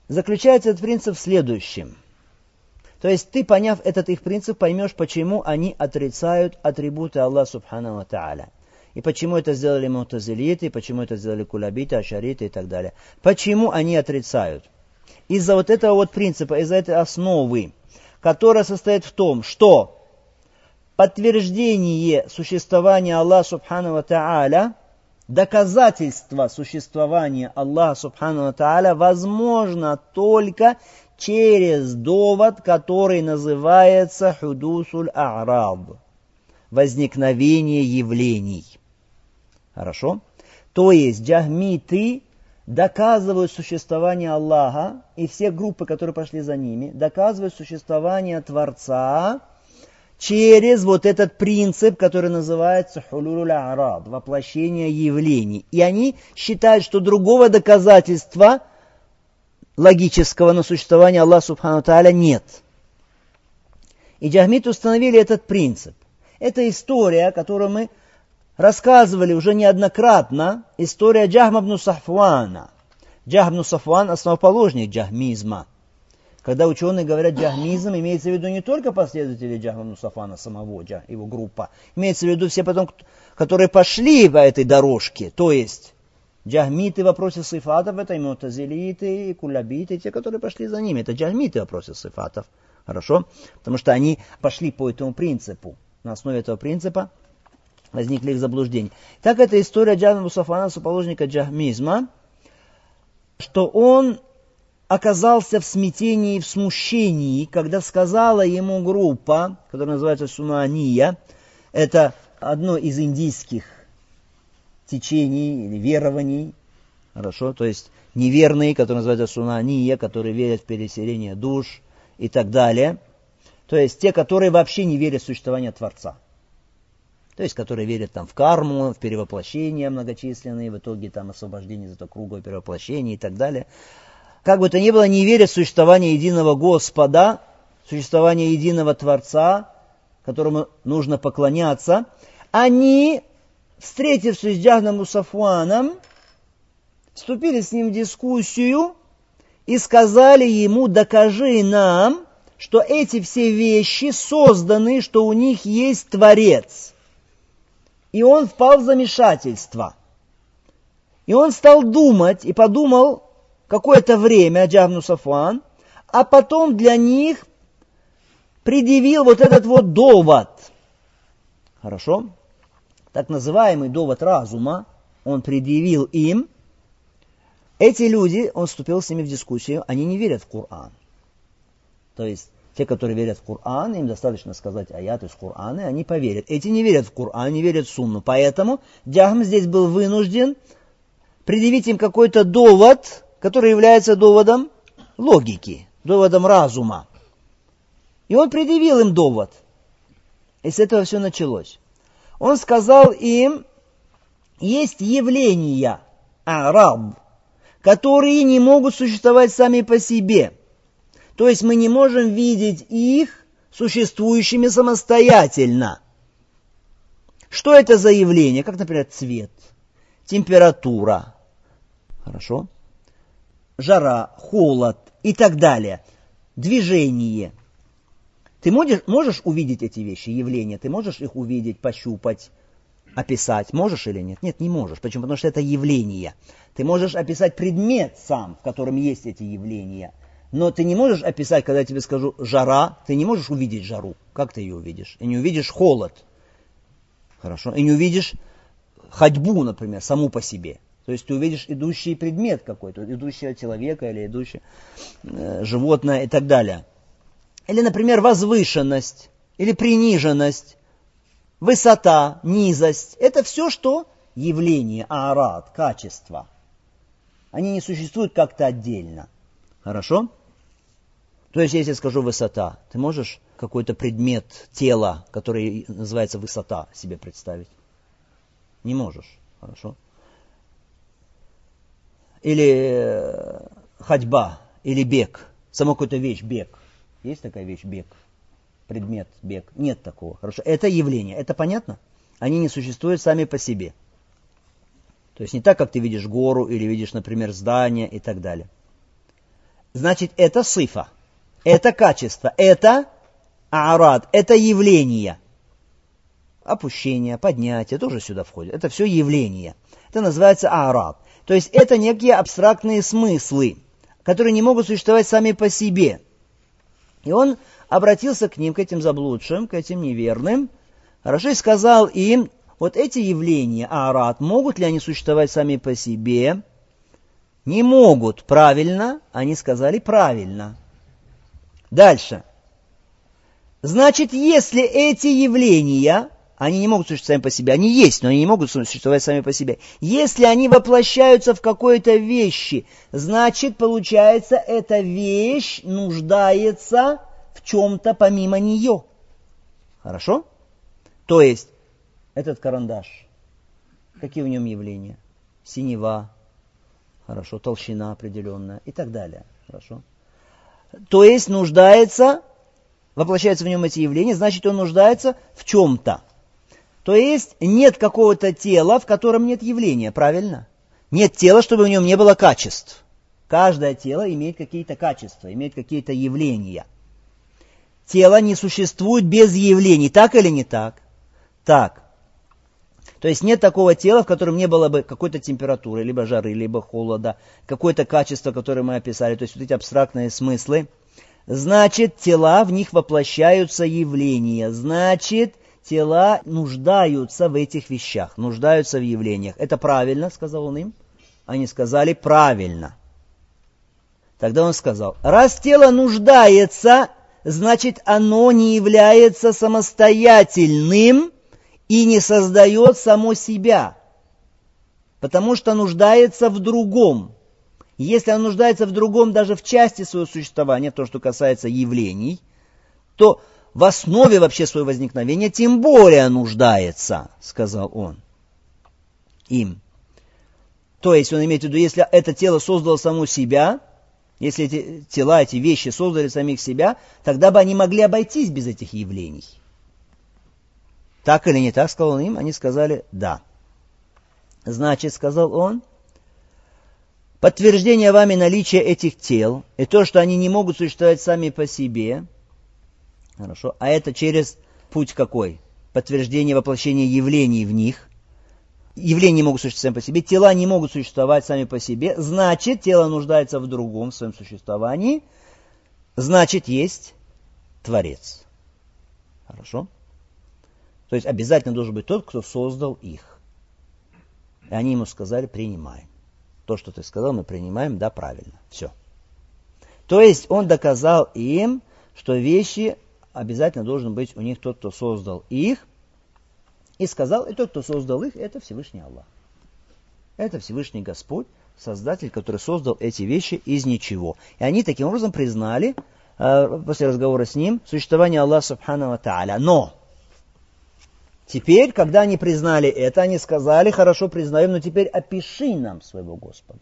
Заключается этот принцип в следующем. То есть ты, поняв этот их принцип, поймешь, почему они отрицают атрибуты Аллаха Субхану ва Тааля. И почему это сделали мутазилиты, и почему это сделали кулабиты, ашариты и так далее. Почему они отрицают? Из-за вот этого вот принципа, из-за этой основы, которая состоит в том, что подтверждение существования Аллаха Субхану ва Тааля, доказательство существования Аллаха Субхану ва Тааля возможно только через довод, который называется худусуль а'рад, возникновение явлений. Хорошо? То есть джахмиты доказывают существование Аллаха, и все группы, которые пошли за ними, доказывают существование Творца через вот этот принцип, который называется хулуль а'рад, воплощение явлений. И они считают, что другого доказательства логического на существование Аллаха Субхану Тааля нет. И джахмиты установили этот принцип. Это история, которую мы рассказывали уже неоднократно, история Джахма ибн Сафвана. Джахм ибн Сафван – основоположник джахмизма. Когда ученые говорят джахмизм, имеется в виду не только последователи Джахма ибн Сафвана самого, его группа, имеется в виду все потом, которые пошли по этой дорожке, то есть джахмиты в вопросе сифатов, это и мутазилиты, и кулабиты, и те, которые пошли за ними. Это джахмиты в вопросе сифатов. Хорошо? Потому что они пошли по этому принципу. На основе этого принципа возникли их заблуждения. Так это история Джахма ибн Сафвана, соположника джахмизма, что он оказался в смятении, в смущении, когда сказала ему группа, которая называется Сунания, это одно из индийских течений или верований, хорошо, то есть неверные, которые называются Сунания, которые верят в переселение душ и так далее, то есть те, которые вообще не верят в существование Творца. То есть, которые верят там в карму, в перевоплощения многочисленные, в итоге там освобождение из этого круга перевоплощения и так далее. Как бы то ни было, не верят в существование единого Господа, существование единого Творца, которому нужно поклоняться. Они, встретившись с Джахмом ибн Сафваном, вступили с ним в дискуссию и сказали ему: докажи нам, что эти все вещи созданы, что у них есть Творец. И он впал в замешательство. И он стал думать и подумал какое-то время, Джахм ибн Сафван, а потом для них предъявил вот этот вот довод. Хорошо? Так называемый довод разума, он предъявил им. Эти люди, он вступил с ними в дискуссию, они не верят в Коран. То есть, те, которые верят в Коран, им достаточно сказать аят из Корана, и они поверят. Эти не верят в Коран, не верят в Сунну. Поэтому Джахм здесь был вынужден предъявить им какой-то довод, который является доводом логики, доводом разума. И он предъявил им довод. И с этого все началось. Он сказал им: есть явления, а'рад, которые не могут существовать сами по себе. То есть мы не можем видеть их существующими самостоятельно. Что это за явления? Как, например, цвет, температура, хорошо? Жара, холод и так далее. Движение. Ты можешь увидеть эти вещи, явления? Ты можешь их увидеть, пощупать, описать? Можешь или нет? Нет, не можешь. Почему? Потому что это явления. Ты можешь описать предмет сам, в котором есть эти явления. Но ты не можешь описать, когда я тебе скажу жара, ты не можешь увидеть жару. Как ты ее увидишь? И не увидишь холод. Хорошо? И не увидишь ходьбу, например, саму по себе. То есть ты увидишь идущий предмет какой-то, идущего человека или идущее животное и так далее. Или, например, возвышенность или приниженность, высота, низость. Это все, что явление, а'рад, качество. Они не существуют как-то отдельно. Хорошо? То есть, если я скажу высота, ты можешь какой-то предмет тела, который называется высота, себе представить? Не можешь. Хорошо? Или ходьба, или бег. Сама какая-то вещь, бег. Есть такая вещь, бег? Предмет, бег. Нет такого. Хорошо? Это явление. Это понятно? Они не существуют сами по себе. То есть не так, как ты видишь гору, или видишь, например, здание и так далее. значит это сифа, это качество, это аарад, это явление. Опущение, поднятие тоже сюда входит. Это все явления. Это называется аарад. То есть это некие абстрактные смыслы, которые не могут существовать сами по себе. И он обратился к ним, к этим заблудшим, к этим неверным, хорошо, и сказал им, вот эти явления, аарад, могут ли они существовать сами по себе? Не могут. Правильно. Они сказали правильно. Дальше. Значит, если эти явления, они не могут существовать сами по себе, они есть, но они не могут существовать сами по себе. Если они воплощаются в какой-то вещи, значит, получается, эта вещь нуждается в чем-то помимо нее. Хорошо? То есть, этот карандаш, какие в нем явления? Синева, хорошо, толщина определенная и так далее. Хорошо? То есть, нуждается, воплощаются в нем эти явления, значит, он нуждается в чем-то. То есть, нет какого-то тела, в котором нет явления, правильно? Нет тела, чтобы в нем не было качеств. Каждое тело имеет какие-то качества, имеет какие-то явления. Тело не существует без явлений, так или не так? Так. То есть нет такого тела, в котором не было бы какой-то температуры, либо жары, либо холода, какое-то качество, которое мы описали, то есть вот эти абстрактные смыслы. Значит, тела, в них воплощаются явления. Значит, тела нуждаются в этих вещах, нуждаются в явлениях. Это правильно, сказал он им. Они сказали правильно. Тогда он сказал, раз тело нуждается, значит оно не является самостоятельным и не создает само себя, потому что нуждается в другом. Если оно нуждается в другом даже в части своего существования, то, что касается явлений, то в основе вообще своего возникновения тем более нуждается, сказал он им. То есть он имеет в виду, если это тело создало само себя, если эти тела, эти вещи создали самих себя, тогда бы они могли обойтись без этих явлений. Так или не так, сказал он им, они сказали да. Значит, сказал он, подтверждение вами наличия этих тел и то, что они не могут существовать сами по себе. Хорошо. А это через путь какой? Подтверждение воплощения явлений в них. Явления не могут существовать сами по себе, тела не могут существовать сами по себе. Значит, тело нуждается в другом в своем существовании. Значит, есть Творец. Хорошо? То есть обязательно должен быть тот, кто создал их. И они ему сказали, принимаем. То, что ты сказал, мы принимаем, да, правильно. Все. То есть он доказал им, что вещи обязательно должен быть у них тот, кто создал их. И сказал, и тот, кто создал их, это Всевышний Аллах. Это Всевышний Господь, Создатель, который создал эти вещи из ничего. И они таким образом признали, после разговора с ним, существование Аллаха Субхану ва Тааля. Но теперь, когда они признали это, они сказали, хорошо, признаем, но теперь опиши нам своего Господа.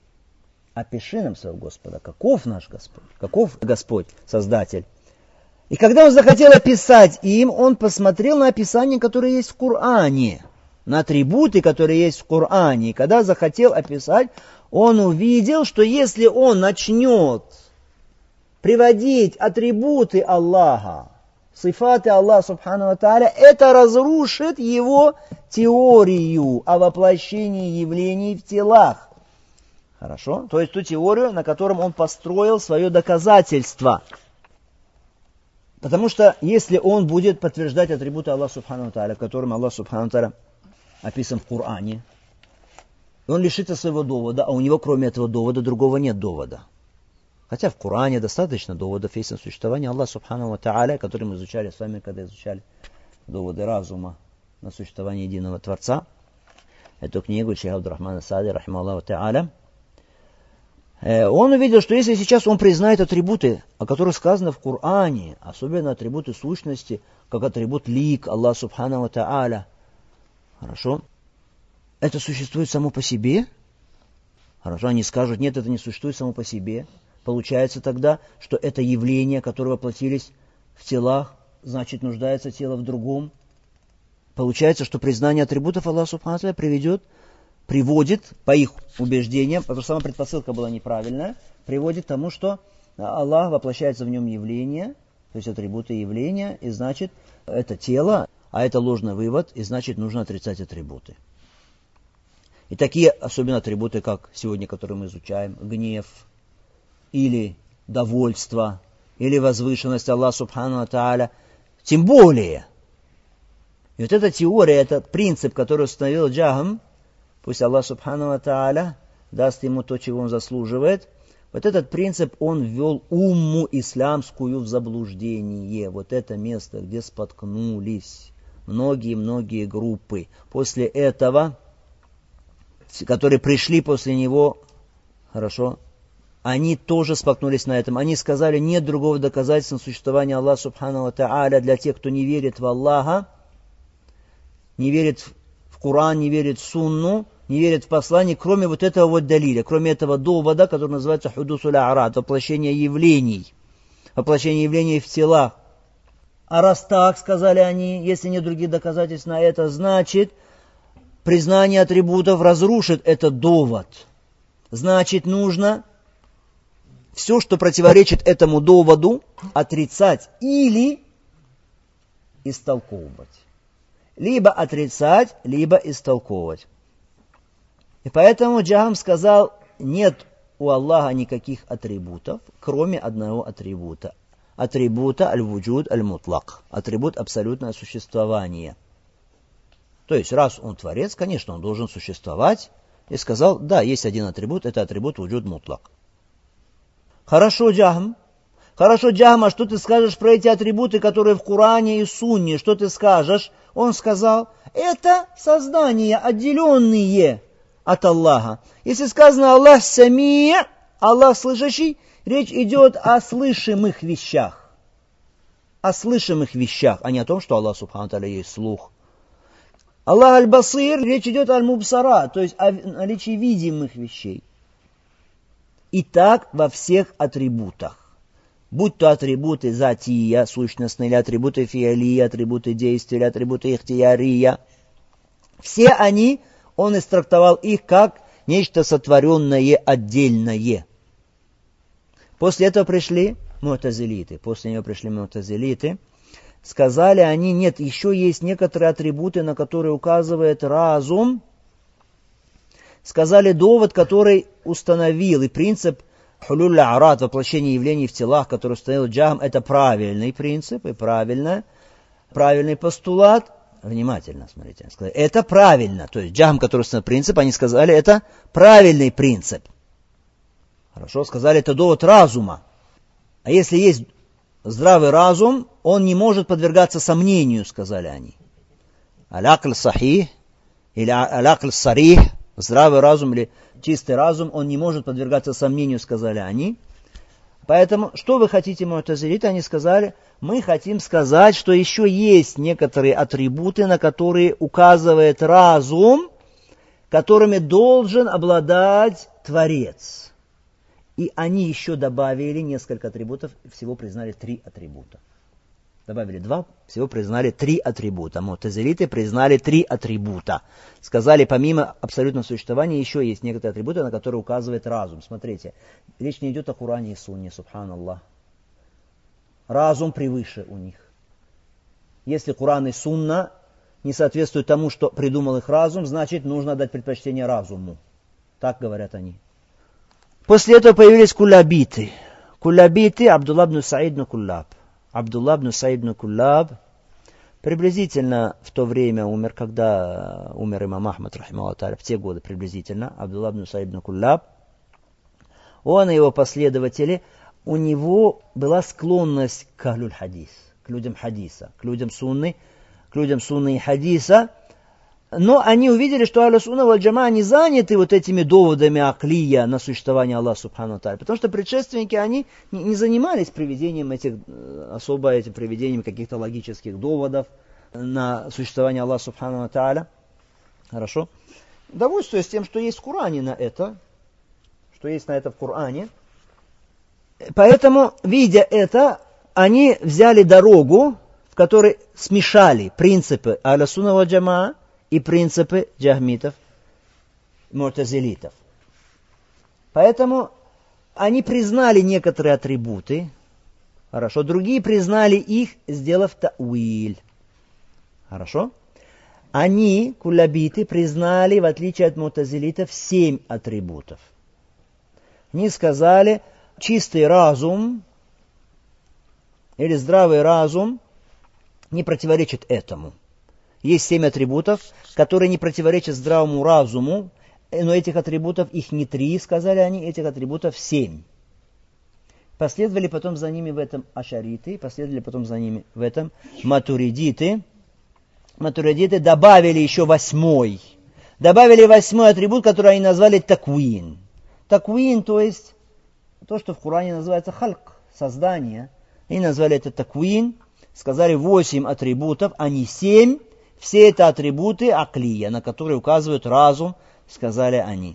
Опиши нам своего Господа. Каков наш Господь? Каков Господь, Создатель? И когда он захотел описать им, он посмотрел на описание, которое есть в Коране, на атрибуты, которые есть в Коране. И когда захотел описать, он увидел, что если он начнет приводить атрибуты Аллаха, сифаты Аллаха Субхану ва Тааля, это разрушит его теорию о воплощении явлений в телах. Хорошо? То есть ту теорию, на котором он построил свое доказательство. Потому что если он будет подтверждать атрибуты Аллаха Субхану ва Тааля, которым Аллах Субхану ва Тааля описан в Коране, он лишится своего довода, а у него кроме этого довода другого нет довода. Хотя в Коране достаточно доводов есть на существование Аллаха Субхану ва Тааля, который мы изучали с вами, когда изучали доводы разума на существование единого Творца. Эту книгу шейх Абдурахман ас-Саади, рахимахуллаху тааля, он увидел, что если сейчас он признает атрибуты, о которых сказано в Коране, особенно атрибуты сущности, как атрибут лик Аллаха Субхану ва Тааля, хорошо, это существует само по себе? Хорошо, они скажут, нет, это не существует само по себе. Получается тогда, что это явления, которые воплотились в телах, значит, нуждается тело в другом. Получается, что признание атрибутов Аллаха Субхану ва Тааля приводит, по их убеждениям, потому что сама предпосылка была неправильная, приводит к тому, что Аллах воплощается в нем явление, то есть атрибуты явления, и значит, это тело, а это ложный вывод, и значит, нужно отрицать атрибуты. И такие, особенно атрибуты, как сегодня, которые мы изучаем, гнев, или довольство, или возвышенность Аллаха Субхану ва Тааля, тем более. И вот эта теория, этот принцип, который установил Джахм, пусть Аллах Субхану ва Тааля даст ему то, чего он заслуживает, вот этот принцип он ввел умму исламскую в заблуждение. Вот это место, где споткнулись многие-многие группы. После этого, которые пришли после него, хорошо, они тоже споткнулись на этом. Они сказали, нет другого доказательства существования Аллаха Субхану ва Тааля для тех, кто не верит в Аллаха, не верит в Коран, не верит в Сунну, не верит в послание, кроме вот этого вот далиля, кроме этого довода, который называется худусуль а'рад, воплощение явлений в телах. А раз так, сказали они, если нет других доказательств на это, значит, признание атрибутов разрушит этот довод. Значит, нужно все, что противоречит этому доводу, отрицать или истолковывать. Либо отрицать, либо истолковывать. И поэтому Джахм сказал, нет у Аллаха никаких атрибутов, кроме одного атрибута. Атрибута аль-вуджуд аль-мутлак. Атрибут абсолютное существование. То есть, раз он творец, конечно, он должен существовать. И сказал, да, есть один атрибут, это атрибут вуджуд мутлак. Хорошо, Джахм, а что ты скажешь про эти атрибуты, которые в Коране и Сунне? Что ты скажешь? Он сказал, это создания, отделенные от Аллаха. Если сказано Аллах сами, Аллах слышащий, речь идет о слышимых вещах. О слышимых вещах, а не о том, что Аллах Субхану Тааля есть слух. Аллах аль-Басир, речь идет о мубсара, то есть о наличии видимых вещей. И так во всех атрибутах. Будь то атрибуты затия, сущностные, или атрибуты фиалия, атрибуты действия, или атрибуты ихтиярия. Все они, он истрактовал их как нечто сотворенное отдельное. После этого пришли му'тазилиты. Сказали они, нет, еще есть некоторые атрибуты, на которые указывает разум. Сказали довод, который установил, и принцип хулюль а'рад, воплощение явлений в телах, который установил Джахм, это правильный принцип и правильный постулат. Внимательно смотрите. Сказали, это правильно. То есть Джахм, который установил принцип, они сказали, это правильный принцип. Хорошо, сказали, это довод разума. А если есть здравый разум, он не может подвергаться сомнению, сказали они. Аль-акль сахих или аль-акль сарих, здравый разум или чистый разум, он не может подвергаться сомнению, сказали они. Поэтому, что вы хотите, му'тазилиты? Они сказали, мы хотим сказать, что еще есть некоторые атрибуты, на которые указывает разум, которыми должен обладать Творец. И они еще добавили несколько атрибутов, всего признали 3 атрибута. Добавили 2, всего признали 3 атрибута. Му'тазилиты признали 3 атрибута. Сказали, помимо абсолютного существования, еще есть некоторые атрибуты, на которые указывает разум. Смотрите, речь не идет о Коране и Сунне, субханаллах. Разум превыше у них. Если Коран и Сунна не соответствуют тому, что придумал их разум, значит, нужно дать предпочтение разуму. Так говорят они. После этого появились куллабиты. Куллабиты Абдулла ибн Саид ибн Куллаб. Абдулла ибн Саид ибн Куллаб приблизительно в то время умер, когда умер имам Ахмад, рахимахуллах тааля, в те годы приблизительно, Абдулла ибн Саид ибн Куллаб. Он и его последователи, у него была склонность к ахлюль хадис, к людям хадиса, к людям сунны и хадиса. Но они увидели, что ахлю сунна валь джамаа не заняты вот этими доводами аклия на существование Аллаха субхану ва тааля, потому что предшественники, они не занимались приведением этим приведением каких-то логических доводов на существование Аллаха субхану ва тааля. Хорошо? Довольствуясь тем, что есть в Коране на это, в Коране. Поэтому, видя это, они взяли дорогу, в которой смешали принципы ахлю сунна валь джамаа и принципы джахмитов, му'тазилитов. Поэтому Они признали некоторые атрибуты, хорошо, другие признали их, сделав тауиль. Хорошо? Они, куллабиты, признали, в отличие от мутазилитов, 7 атрибутов. Они сказали, чистый разум или здравый разум не противоречит этому. Есть 7 атрибутов, которые не противоречат здравому разуму, но этих атрибутов, их не 3, сказали они, этих атрибутов 7. Последовали потом за ними в этом ашариты, последовали потом за ними в этом матуридиты. Матуридиты добавили еще 8. Добавили 8 атрибут, который они назвали таквин. Таквин, то есть то, что в Коране называется хальк, создание. Они назвали это таквин, сказали 8 атрибутов, а не 7. Все это атрибуты аклия, на которые указывают разум, сказали они.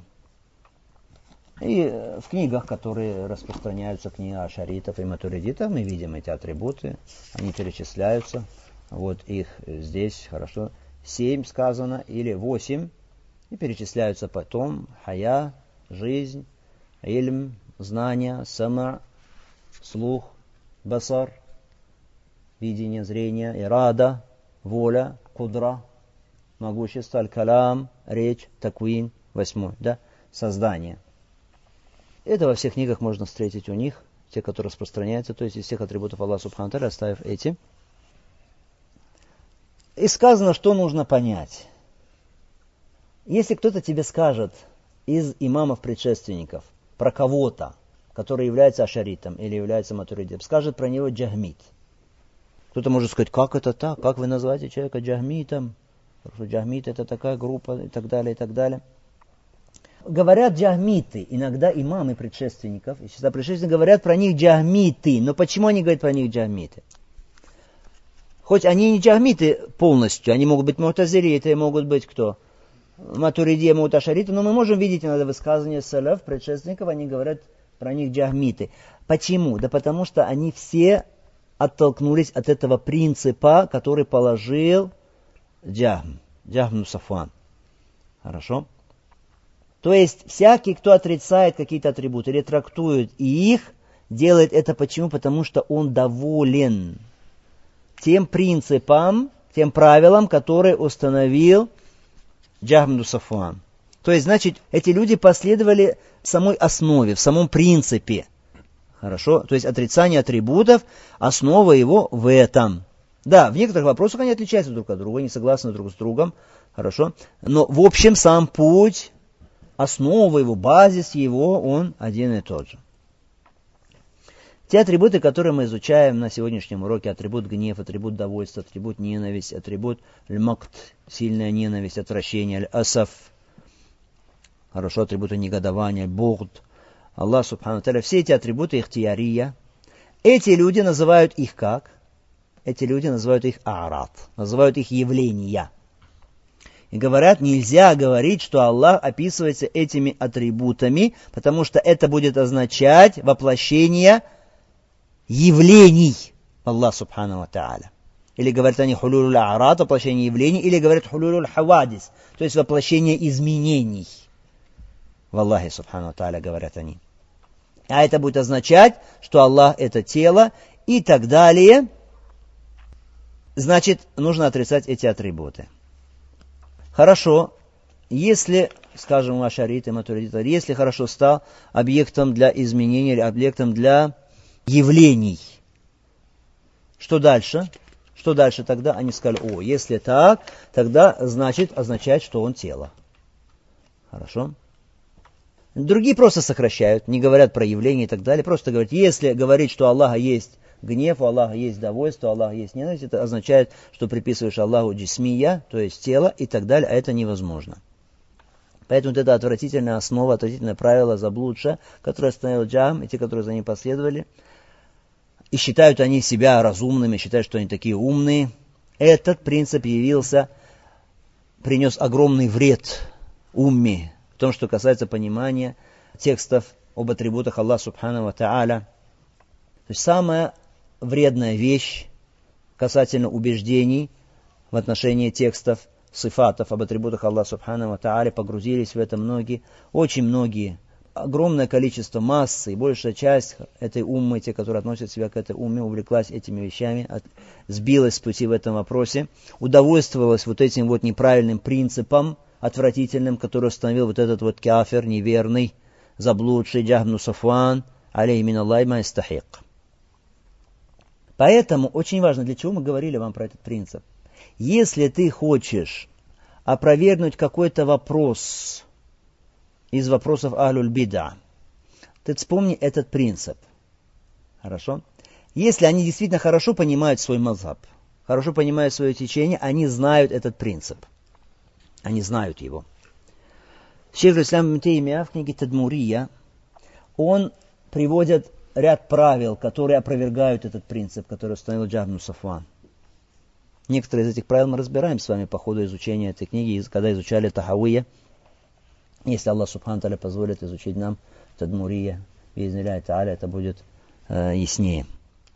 И в книгах, которые распространяются, книга ашаритов и матуридитов, мы видим эти атрибуты, они перечисляются. Вот их здесь, хорошо, 7 сказано, или 8, и перечисляются потом хая, жизнь, ильм, знание, сама, слух, басар, видение, зрение, ирада, воля, кудра, могущество, аль-калам, речь, таквин, 8, да, создание. Это во всех книгах можно встретить у них, те, которые распространяются, то есть из всех атрибутов Аллаха Субхану ва Тааля, оставив эти. И сказано, что нужно понять. Если кто-то тебе скажет из имамов-предшественников про кого-то, который является ашаритом или является матуридитом, скажет про него джахмит. Кто-то может сказать, как это так, как вы называете человека джахмитом? Потому что джахмит это такая группа и так далее, и так далее. Говорят джахмиты, иногда имамы предшественников, и всегда предшественники говорят про них джахмиты. Но почему они говорят про них джахмиты? Хоть они не джахмиты полностью, они могут быть мутазилиты, могут быть кто? Матуридия, могут ашариты, но мы можем видеть иногда высказывания салаф, предшественников, они говорят про них джахмиты. Почему? Да потому что они все оттолкнулись от этого принципа, который положил Джахм Сафван. Хорошо? То есть, всякий, кто отрицает какие-то атрибуты или трактует их, делает это почему? Потому что он доволен тем принципам, тем правилам, которые установил Джахм Сафван. То есть, значит, эти люди последовали в самой основе, в самом принципе. Хорошо? То есть, отрицание атрибутов, основа его в этом. Да, в некоторых вопросах они отличаются друг от друга, не согласны друг с другом. Хорошо? Но, в общем, сам путь, основа его, базис его, он один и тот же. Те атрибуты, которые мы изучаем на сегодняшнем уроке, атрибут гнев, атрибут довольства, атрибут ненависть, атрибут льмакт, сильная ненависть, отвращение, асаф, хорошо, атрибуты негодования, бугд, Аллах Субхану ва Тааля, все эти атрибуты ихтиярия, эти люди называют их как? Эти люди называют их аарат, называют их явления. И говорят, нельзя говорить, что Аллах описывается этими атрибутами, потому что это будет означать воплощение явлений Аллаха Субхану ва Тааля. Или говорят они хулюлюль аарат, воплощение явлений, или говорят хулюлюль хавадис, то есть воплощение изменений. В Аллахе Субхану ва Тааля говорят они. А это будет означать, что Аллах это тело и так далее. Значит, нужно отрицать эти атрибуты. Хорошо, если, скажем, ашарит и матуридит, если хорошо стал объектом для изменений или объектом для явлений, что дальше? Что дальше тогда? Они сказали, если так, тогда означает, что он тело. Хорошо? Другие просто сокращают, не говорят про явления и так далее, просто говорят, если говорить, что у Аллаха есть гнев, у Аллаха есть довольство, у Аллаха есть ненависть, это означает, что приписываешь Аллаху джисмия, то есть тело и так далее, а это невозможно. Поэтому это отвратительная основа, отвратительное правило заблудшее, которое остановил Джахм, и те, которые за ним последовали, и считают они себя разумными, считают, что они такие умные. Этот принцип принес огромный вред умме, в том, что касается понимания текстов об атрибутах Аллаха Субхану ва Тааля. То есть самая вредная вещь касательно убеждений в отношении текстов, сифатов об атрибутах Аллаха Субхану ва Тааля, погрузились в это многие, очень многие огромное количество массы, и большая часть этой уммы, те, которые относят себя к этой умме, увлеклась этими вещами, сбилась с пути в этом вопросе, удовольствовалась вот этим вот неправильным принципом, отвратительным, который установил вот этот вот кафир, неверный, заблудший Джахм ибн Сафван, алейхи миналлахи ма ястахик. Поэтому очень важно, для чего мы говорили вам про этот принцип. Если ты хочешь опровергнуть какой-то вопрос из вопросов ахлюль бида, ты вспомни этот принцип. Хорошо? Если они действительно хорошо понимают свой мазхаб, хорошо понимают свое течение, они знают этот принцип. Они знают его. Шейх ал-Ислам ибн Теймия в книге Тадмурия, он приводит ряд правил, которые опровергают этот принцип, который установил Джахм ибн Сафван. Некоторые из этих правил мы разбираем с вами по ходу изучения этой книги, когда изучали Тахавия. Если Аллах Субхану Тааля позволит изучить нам Тадмурия, би'изни-ллахи та'аля, это будет яснее.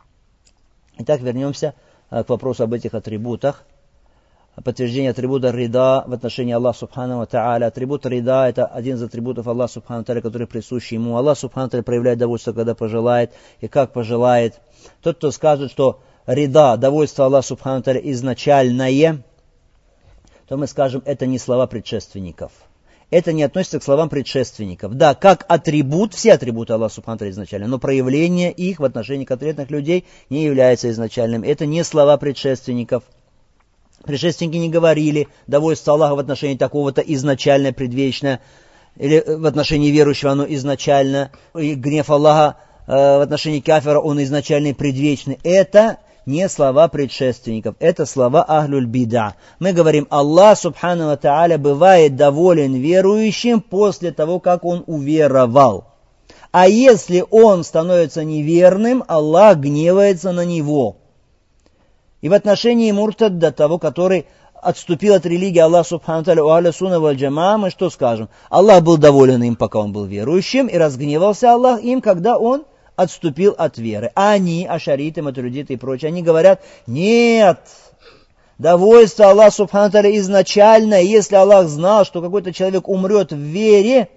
Итак, вернемся к вопросу об этих атрибутах. Подтверждение атрибута рида в отношении Аллаха Субхану Тааля. Атрибут рида — это один из атрибутов Аллаха Субхану Тааля, который присущ ему. Аллах Субхану Тааля проявляет довольство, когда пожелает и как пожелает. Тот, кто скажет, что рида, довольство Аллаха Субхану Тааля изначальное, то мы скажем, это не слова предшественников. Это не относится к словам предшественников. Да, как атрибут, все атрибуты Аллаха Субхану Тааля изначально, но проявление их в отношении конкретных людей не является изначальным. Это не слова предшественников. Предшественники не говорили довольство Аллаха в отношении такого-то изначально, предвечное, или в отношении верующего оно изначально, и гнев Аллаха в отношении кафира он изначально и предвечный. Это не слова предшественников, это слова ахлюль бида. Мы говорим, Аллах Субхану ва Тааля бывает доволен верующим после того, как он уверовал. А если он становится неверным, Аллах гневается на него. И в отношении муртадда, того, который отступил от религии Аллаха Субхану Тааля, у ахля сунна валь джамаа, мы что скажем? Аллах был доволен им, пока он был верующим, и разгневался Аллах им, когда он отступил от веры. А они, ашариты, матуридиты и прочие, они говорят, нет, довольство Аллаха Субхану Тааля изначально, если Аллах знал, что какой-то человек умрет в вере,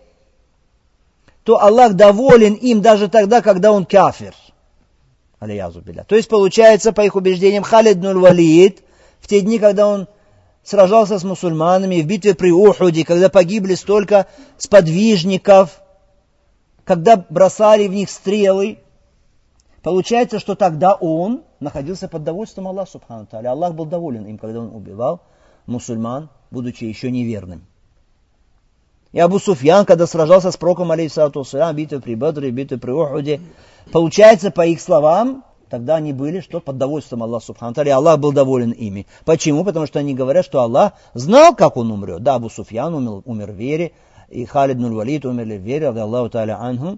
то Аллах доволен им даже тогда, когда он кафир. То есть получается, по их убеждениям, Халид ибн аль-Валид, в те дни, когда он сражался с мусульманами в битве при Ухуде, когда погибли столько сподвижников, когда бросали в них стрелы, получается, что тогда он находился под довольством Аллаха Субхану Тааля. Аллах был доволен им, когда он убивал мусульман, будучи еще неверным. И Абу Суфьян, когда сражался с пророком, алейхиссалату вассалям, битвы при Бадре, битвы при Ухуде, получается, по их словам, тогда они были, что под довольством Аллаха Субхану Тааля, Аллах был доволен ими. Почему? Потому что они говорят, что Аллах знал, как он умрет. Да, Абу Суфьян умер в вере, и Халид ибн аль-Валид умерли в вере, Аллаху Тааля анху.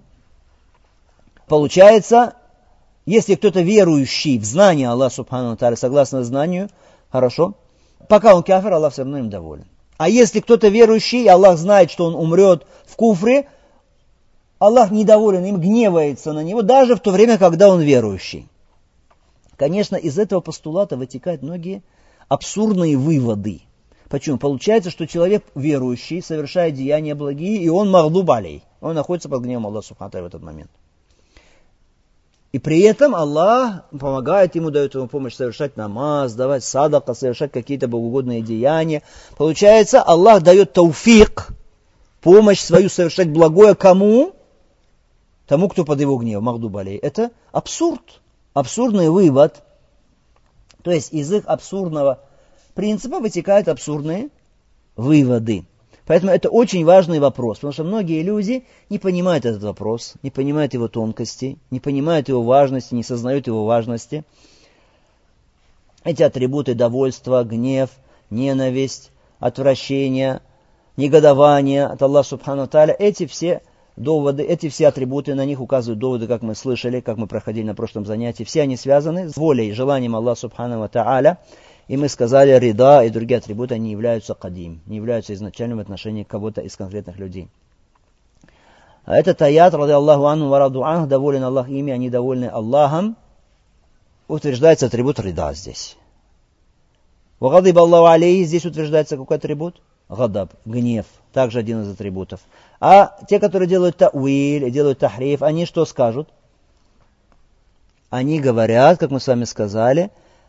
Получается, если кто-то верующий в знание Аллаха Субхану Тааля, согласно знанию, хорошо, пока он кафир, Аллах все равно им доволен. А если кто-то верующий, и Аллах знает, что он умрет в куфре, Аллах недоволен им, гневается на него, даже в то время, когда он верующий. Конечно, из этого постулата вытекают многие абсурдные выводы. Почему? Получается, что человек верующий совершает деяния благие, и он магдуб алей. Он находится под гневом Аллаха Субхану Тааля в этот момент. И при этом Аллах помогает ему, дает ему помощь совершать намаз, давать садака, совершать какие-то богоугодные деяния. Получается, Аллах дает тауфик, помощь свою совершать благое кому? Тому, кто под его гневом, магдуб алей. Это абсурд, абсурдный вывод. То есть из их абсурдного принципа вытекают абсурдные выводы. Поэтому это очень важный вопрос, потому что многие люди не понимают этот вопрос, не понимают его тонкости, не понимают его важности, не сознают его важности. Эти атрибуты довольства, гнев, ненависть, отвращение, негодование от Аллаха Субхану Тааля, эти все доводы, эти все атрибуты, на них указывают доводы, как мы слышали, как мы проходили на прошлом занятии. Все они связаны с волей, желанием Аллаха Субхану Тааля. И мы сказали, рида и другие атрибуты, они являются кадим, не являются изначальным в отношении кого-то из конкретных людей. А этот аят, ради Аллаху анху ва раду анху, доволен Аллах ими, они довольны Аллахом, утверждается атрибут рида здесь. Вагадиб Аллаху алейхи, здесь утверждается какой атрибут? гадаб, гнев, также один из атрибутов. А те, которые делают тауиль, делают тахриф, они что скажут? Они говорят, как мы с вами сказали,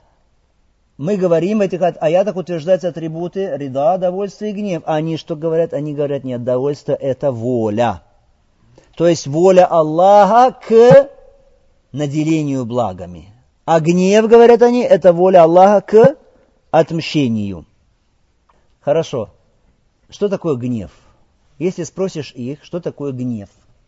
мы говорим, в этих аятах утверждаются атрибуты рида, довольство и гнев. А они что говорят? Они говорят, нет, довольство это воля. То есть воля Аллаха к наделению благами. А гнев, говорят они, это воля Аллаха к отмщению. Хорошо. Что такое гнев? Если спросишь их, что такое гнев?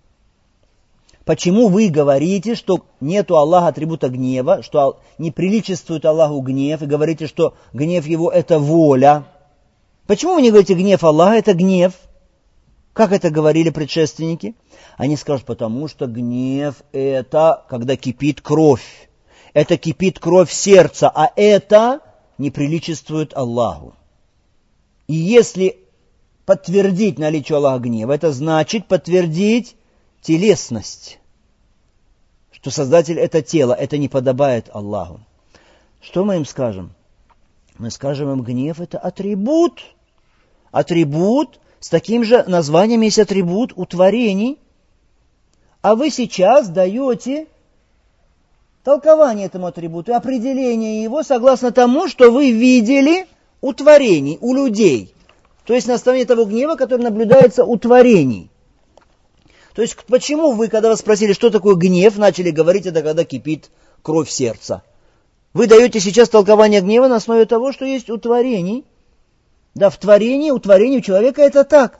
Почему вы говорите, что нет у Аллаха атрибута гнева, что не приличествует Аллаху гнев, и говорите, что гнев его это воля? Почему вы не говорите гнев Аллаха это гнев? Как это говорили предшественники? Они скажут, потому что гнев это когда кипит кровь. Это кипит кровь сердца, а это не приличествует Аллаху. И если подтвердить наличие Аллаха гнева, это значит подтвердить телесность. Что Создатель это тело, это не подобает Аллаху. Что мы им скажем? Мы скажем им, гнев это атрибут. Атрибут, с таким же названием есть атрибут у творений. А вы сейчас даете толкование этому атрибуту, определение его согласно тому, что вы видели у творений, у людей. То есть на основании того гнева, который наблюдается у творений. То есть почему вы, когда вас спросили, что такое гнев, начали говорить, это когда кипит кровь сердца? Вы даете сейчас толкование гнева на основе того, что есть у творений. Да, у творении у человека это так.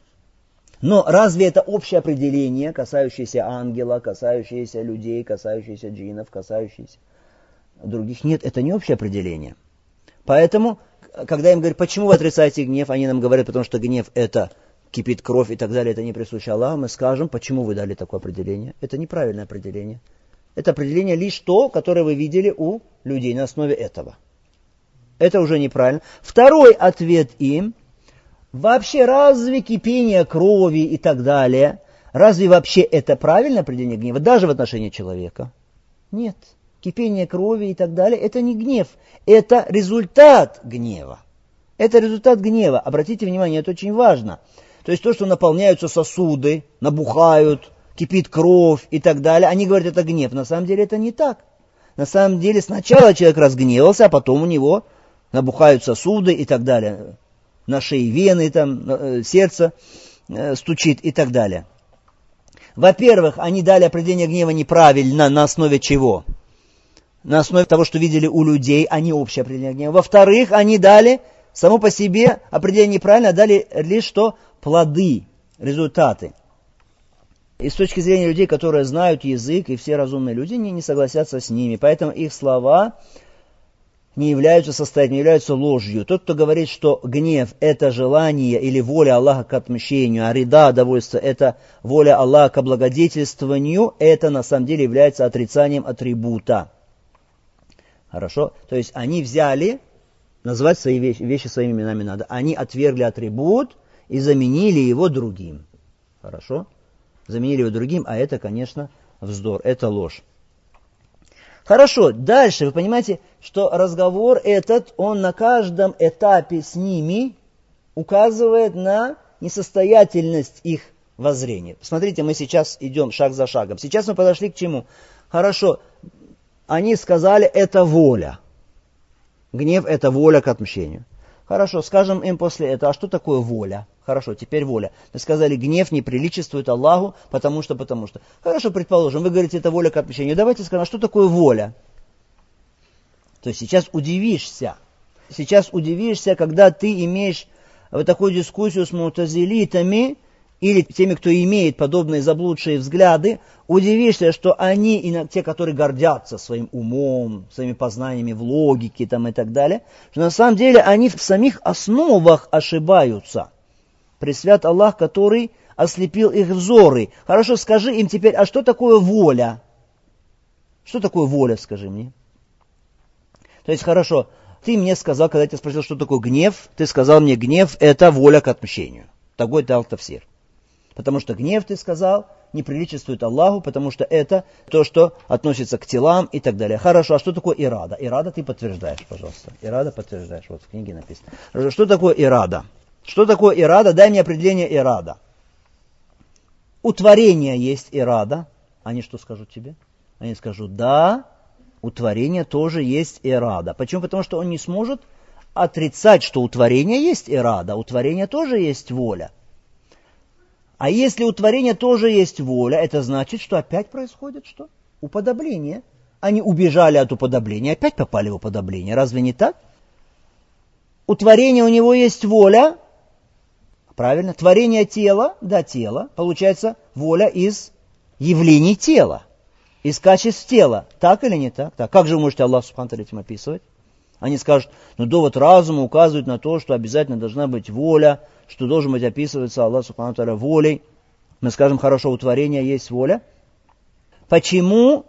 Но разве это общее определение, касающееся ангела, касающееся людей, касающееся джиннов, касающееся других? Нет, это не общее определение. Поэтому, когда им говорят, почему вы отрицаете гнев, они нам говорят, потому что гнев это кипит кровь и так далее, это не присуще Аллаху, мы скажем, почему вы дали такое определение. Это неправильное определение. Это определение лишь то, которое вы видели у людей на основе этого. Это уже неправильно. Второй ответ им. Вообще, разве кипение крови и так далее, разве вообще это правильное определение гнева, даже в отношении человека? Нет. Кипение крови и так далее, это не гнев, это результат гнева. Это результат гнева. Обратите внимание, это очень важно. То есть то, что наполняются сосуды, набухают, кипит кровь и так далее, они говорят, это гнев. На самом деле это не так. На самом деле сначала человек разгневался, а потом у него набухают сосуды и так далее. На шее вены, там, сердце стучит и так далее. Во-первых, они дали определение гнева неправильно, на основе чего? На основе того, что видели у людей, а не общее определение гнева. Во-вторых, они дали само по себе определение неправильно, дали лишь что? Плоды, результаты. И с точки зрения людей, которые знают язык, и все разумные люди не согласятся с ними. Поэтому их слова не являются состоянием, не являются ложью. Тот, кто говорит, что гнев – это желание или воля Аллаха к отмщению, а рида, довольство – это воля Аллаха к облагодетельствованию, это на самом деле является отрицанием атрибута. Хорошо? То есть они взяли, назвать свои вещи своими именами надо, они отвергли атрибут и заменили его другим. Хорошо? Заменили его другим, а это, конечно, вздор, это ложь. Хорошо, дальше вы понимаете, что разговор этот, он на каждом этапе с ними указывает на несостоятельность их воззрения. Смотрите, мы сейчас идем шаг за шагом. Сейчас мы подошли к чему? Хорошо, они сказали, это воля. Гнев – это воля к отмщению. Хорошо, скажем им после этого, а что такое воля? Хорошо, теперь воля. Мы сказали, гнев не приличествует Аллаху, потому что. Хорошо, предположим, вы говорите, это воля к отмщению. Давайте скажем, а что такое воля? То есть сейчас удивишься, когда ты имеешь вот такую дискуссию с мутазилитами, или теми, кто имеет подобные заблудшие взгляды, удивишься, что они, и те, которые гордятся своим умом, своими познаниями в логике там, и так далее, что на самом деле они в самих основах ошибаются. Пресвят Аллах, который ослепил их взоры. Хорошо, скажи им теперь, а что такое воля? Что такое воля, скажи мне? То есть, хорошо, ты мне сказал, когда я тебя спросил, что такое гнев, ты сказал мне, гнев – это воля к отмщению. Такой ты ал-тафсир. Потому что гнев, ты сказал, не приличествует Аллаху, потому что это то, что относится к телам и так далее. Хорошо, а что такое ирада? Ирада ты подтверждаешь, пожалуйста. Ирада подтверждаешь, вот в книге написано. Что такое ирада? Что такое ирада? Дай мне определение ирада. У творения есть ирада. Они что скажут тебе? Они скажут, да, у творения тоже есть ирада. Почему? Потому что он не сможет отрицать, что у творения есть ирада, у творения тоже есть воля. А если у творения тоже есть воля, это значит, что опять происходит что? Уподобление. Они убежали от уподобления, опять попали в уподобление. Разве не так? У творения у него есть воля. Правильно. Творение тела, да, тело. Получается, воля из явлений тела, из качеств тела. Так или не так? Так. Как же вы можете Аллах Субхану ва Тааля этим описывать? Они скажут, довод разума указывает на то, что обязательно должна быть воля, что должен быть описываться Аллах Субхану ва Тааля волей. Мы скажем, хорошо, у творения есть воля. Почему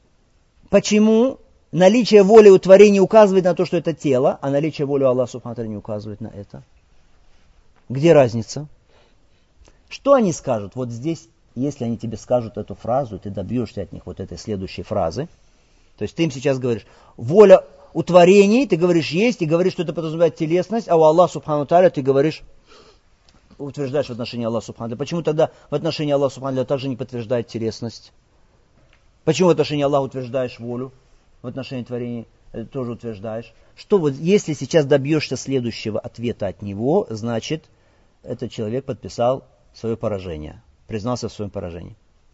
наличие воли у творения указывает на то, что это тело, а наличие воли у Аллаха Субхану ва Тааля не указывает на это? Где разница? Что они скажут? Вот здесь, если они тебе скажут эту фразу, ты добьешься от них вот этой следующей фразы. То есть ты им сейчас говоришь, воля у творений, ты говоришь, есть, и говоришь, что это подразумевает телесность, а у Аллаха Субхану ва Тааля ты говоришь, утверждаешь в отношении Аллаха Субхану ва Тааля. Почему тогда в отношении Аллаха Субхану ва Тааля также не подтверждает телесность? Почему в отношении Аллаха утверждаешь волю? В отношении творений тоже утверждаешь? Что вот если сейчас добьешься следующего ответа от него, значит, этот человек подписал свое поражение, признался в своем поражении.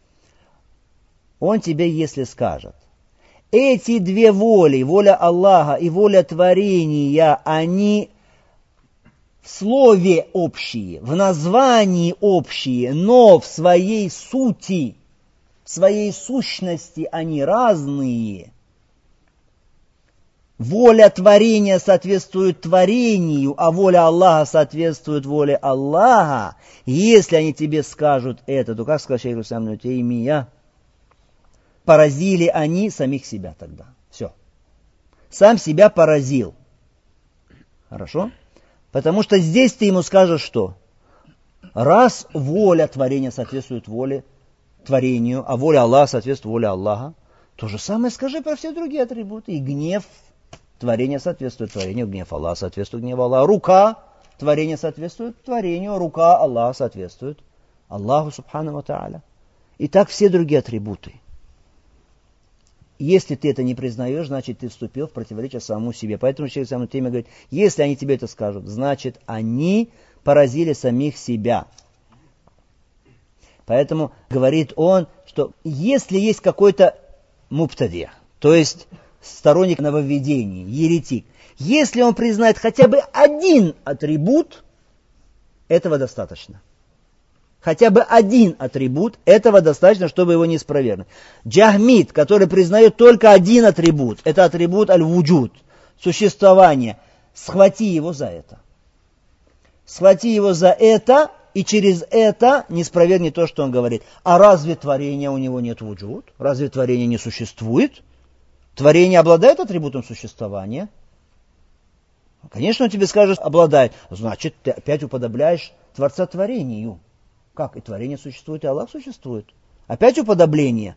Он тебе, если скажет, эти две воли, воля Аллаха и воля творения, они в слове общие, в названии общие, но в своей сути, в своей сущности они разные. Воля творения соответствует творению, а воля Аллаха соответствует воле Аллаха. Если они тебе скажут это, то как сказал шейх ибн ибн Таймия, поразили они самих себя тогда. Все. Сам себя поразил. Хорошо? Потому что здесь ты ему скажешь что? Раз воля творения соответствует воле творению, а воля Аллаха соответствует воле Аллаха, то же самое скажи про все другие атрибуты. И гнев творения соответствует творению, гнев Аллаха соответствует гневу Аллаха. Рука творения соответствует творению, рука Аллаха соответствует Аллаху Субхану ва Тааля. И так все другие атрибуты. Если ты это не признаешь, значит ты вступил в противоречие самому себе. Поэтому шейх ибн Таймия говорит, если они тебе это скажут, значит они поразили самих себя. Поэтому говорит он, что если есть какой-то мубтади, то есть сторонник нововведений, еретик, если он признает хотя бы один атрибут, этого достаточно. Хотя бы один атрибут, этого достаточно, чтобы его не спровергнуть. Джахмид, который признает только один атрибут, это атрибут аль-вуджуд, существование, схвати его за это. Схвати его за это, и через это не спровергни то, что он говорит. А разве творения у него нет вуджуд? Разве творение не существует? Творение обладает атрибутом существования? Конечно, он тебе скажет, обладает. Значит, ты опять уподобляешь Творца творению. Как? И творение существует, и Аллах существует. Опять уподобление.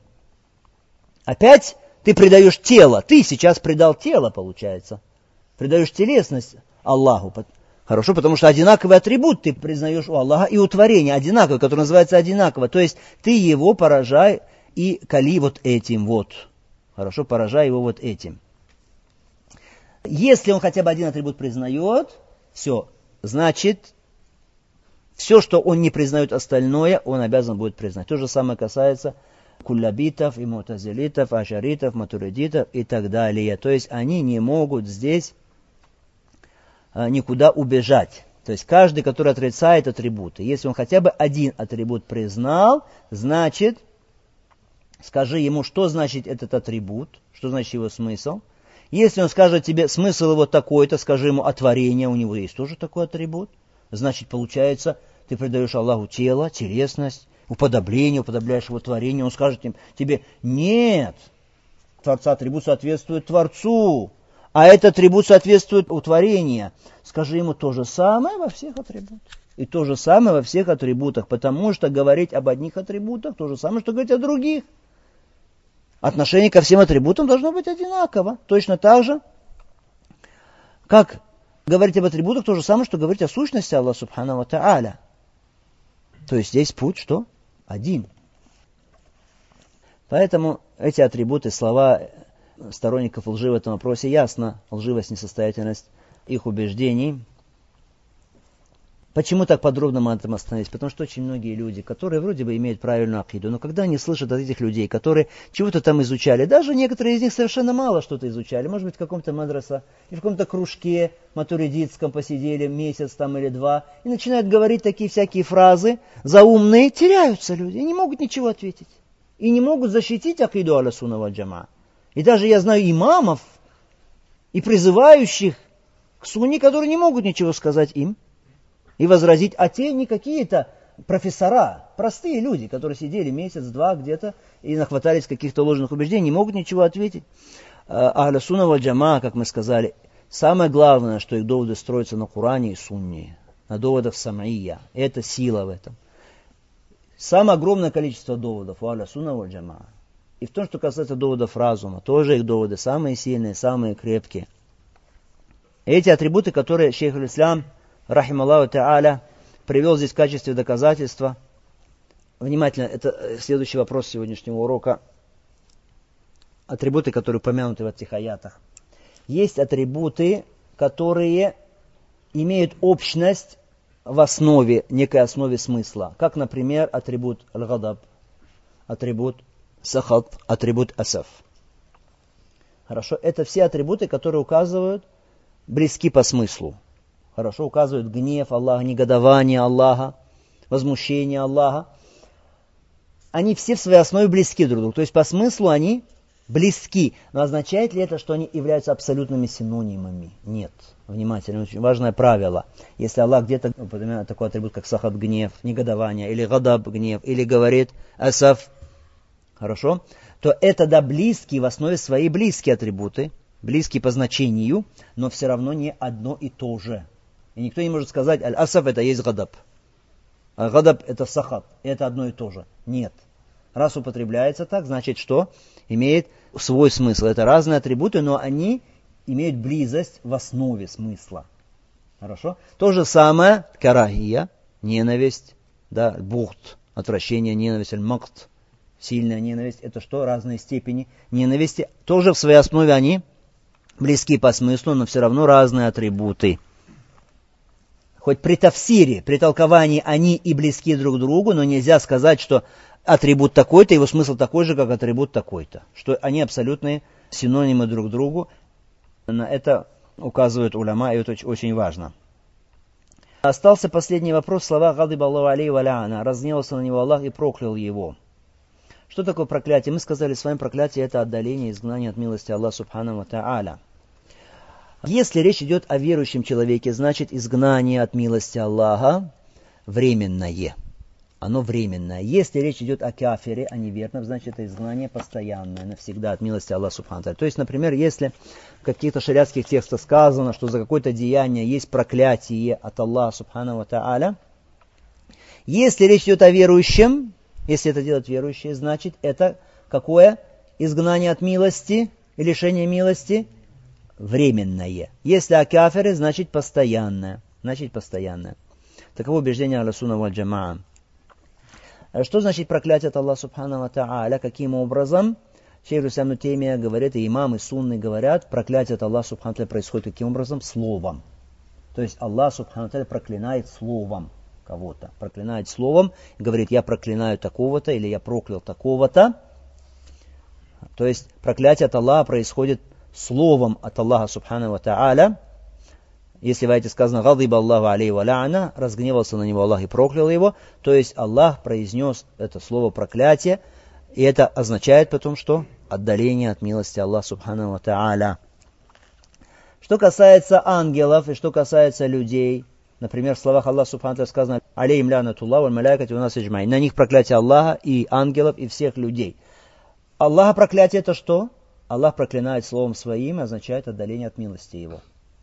Опять ты предаешь тело. Ты сейчас предал тело, получается. Предаешь телесность Аллаху. Хорошо, потому что одинаковый атрибут ты признаешь у Аллаха и у творения. Одинаковый, который называется одинаково. То есть ты его поражай и кали вот этим вот. Хорошо, поражай его вот этим. Если он хотя бы один атрибут признает, все, значит, все, что он не признает остальное, он обязан будет признать. То же самое касается куллабитов, и мутазилитов, ашаритов, матуридитов и так далее. То есть они не могут здесь никуда убежать. То есть каждый, который отрицает атрибуты, если он хотя бы один атрибут признал, значит, скажи ему, что значит этот атрибут, что значит его смысл. Если он скажет тебе, смысл его такой-то, скажи ему, а творение у него есть тоже такой атрибут. Значит, получается, ты предаешь Аллаху тело, телесность, уподобление, уподобляешь его творению. Он скажет тебе, нет, Творца атрибут соответствует Творцу, а этот атрибут соответствует у творения. Скажи ему то же самое во всех атрибутах. И то же самое во всех атрибутах, потому что говорить об одних атрибутах, то же самое, что говорить о других. Отношение ко всем атрибутам должно быть одинаково. Точно так же, как Говорить об атрибутах то же самое, что говорить о сущности Аллаха Субхану ва Тааля. То есть здесь путь что? Один. Поэтому эти атрибуты, слова сторонников лжи в этом вопросе ясно. Лживость, несостоятельность их убеждений. Почему так подробно мы на этом остановились? Потому что очень многие люди, которые вроде бы имеют правильную акиду, но когда они слышат от этих людей, которые чего-то там изучали, даже некоторые из них совершенно мало что-то изучали, может быть в каком-то мадраса, и в каком-то кружке матуридитском посидели месяц там или два, и начинают говорить такие всякие фразы, заумные, теряются люди, и не могут ничего ответить. И не могут защитить акиду аля сунна валь джамаа. И даже я знаю имамов и призывающих к сунне, которые не могут ничего сказать им и возразить, а те не какие-то профессора, простые люди, которые сидели месяц-два где-то и нахватались каких-то ложных убеждений, не могут ничего ответить. Ахля сунна валь джамаа, как мы сказали, самое главное, что их доводы строятся на Коране и Сунне, на доводах сам'ия. Это сила в этом. Самое огромное количество доводов у ахля сунна валь джамаа. И в том, что касается доводов разума, тоже их доводы самые сильные, самые крепкие. Эти атрибуты, которые шейх аль-Ислам, рахим Аллаху та'аля, привел здесь в качестве доказательства. Внимательно, это следующий вопрос сегодняшнего урока. Атрибуты, которые упомянуты в этих аятах. Есть атрибуты, которые имеют общность в основе, некой основе смысла. Как, например, атрибут аль-гадаб, атрибут сахат, атрибут асаф. Хорошо, это все атрибуты, которые указывают, близки по смыслу. Хорошо, указывают гнев Аллаха, негодование Аллаха, возмущение Аллаха. Они все в своей основе близки друг к другу. То есть по смыслу они близки. Но означает ли это, что они являются абсолютными синонимами? Нет. Внимательно, очень важное правило. Если Аллах где-то упоминает такой атрибут, как сахат, гнев, негодование, или гадаб, гнев, или говорит асаф, хорошо, то это да близкие, в основе своей близкие атрибуты, близкие по значению, но все равно не одно и то же. И никто не может сказать, аль-асаф это есть гадаб, а гадаб это сахат, это одно и то же. Нет. Раз употребляется так, значит что? Имеет свой смысл. Это разные атрибуты, но они имеют близость в основе смысла. Хорошо? То же самое карахия, ненависть, да, бухт, отвращение, ненависть, аль-макт, сильная ненависть. Это что? Разные степени ненависти. Тоже в своей основе они близки по смыслу, но все равно разные атрибуты. Хоть при тафсире, при толковании они и близки друг к другу, но нельзя сказать, что атрибут такой-то, его смысл такой же, как атрибут такой-то. Что они абсолютные синонимы друг к другу. На это указывают уляма, и это очень важно. Остался последний вопрос, слова «Гадиба Аллаху алейхи ва ла'ана», разгневался на него Аллах и проклял его. Что такое проклятие? Мы сказали с вами, проклятие это отдаление, изгнание от милости Аллаха Субхану ва Тааля. Если речь идет о верующем человеке, значит изгнание от милости Аллаха временное. Оно временное. Если речь идет о кафире, о неверном, значит это изгнание постоянное, навсегда от милости Аллаха Субхану ва Тааля. То есть, например, если в каких-то шариатских текстах сказано, что за какое-то деяние есть проклятие от Аллаха Субхану ва Тааля, если речь идет о верующем, если это делают верующие, значит это какое? Изгнание от милости и лишение милости? Временное. Если о кафире, значит постоянное. Таково убеждение ахля сунна валь джамаа. Что значит проклятие от Аллаха Субхану ва Тааля? Каким образом? Шейх аль-Ислам ибн Теймия говорит, и имамы сунны говорят, проклятие от Аллаха Субхану ва Тааля происходит каким образом? Словом. То есть Аллах Субхану ва Тааля проклинает словом кого-то. Проклинает словом, говорит, я проклинаю такого-то, или я проклял такого-то. То есть проклятие от Аллаха происходит словом от Аллаха Субхану ва Тааля. Если в аяте сказано «Гадиба Аллаху алейхи ва ла'ана», разгневался на него Аллах и проклял его, то есть Аллах произнес это слово проклятие, и это означает потом что? Отдаление от милости Аллаха Субхану ва Тааля. Что касается ангелов и что касается людей, например, в словах Аллаха Субхану ва Тааля сказано «Алейхим лянатуллах валь маляикати ва нас аджмаин». На них проклятие Аллаха и ангелов и всех людей. Аллаха проклятие это что? Аллах проклинает словом своим, означает отдаление от милости его.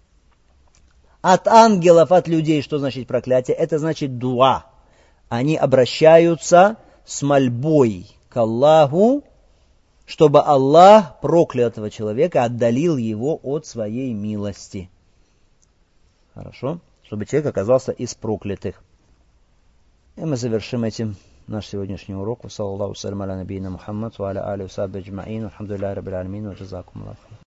От ангелов, от людей, что значит проклятие? Это значит дуа. Они обращаются с мольбой к Аллаху, чтобы Аллах проклял этого человека, отдалил его от своей милости. Хорошо? Чтобы человек оказался из проклятых. И мы завершим этим наш сегодняшний урок. Саллаллаху салям аля набийна Мухаммад, ва аля али ва сахби аджмаин, алхамдулиллахи раббил аламин, ва джазакумуллаху.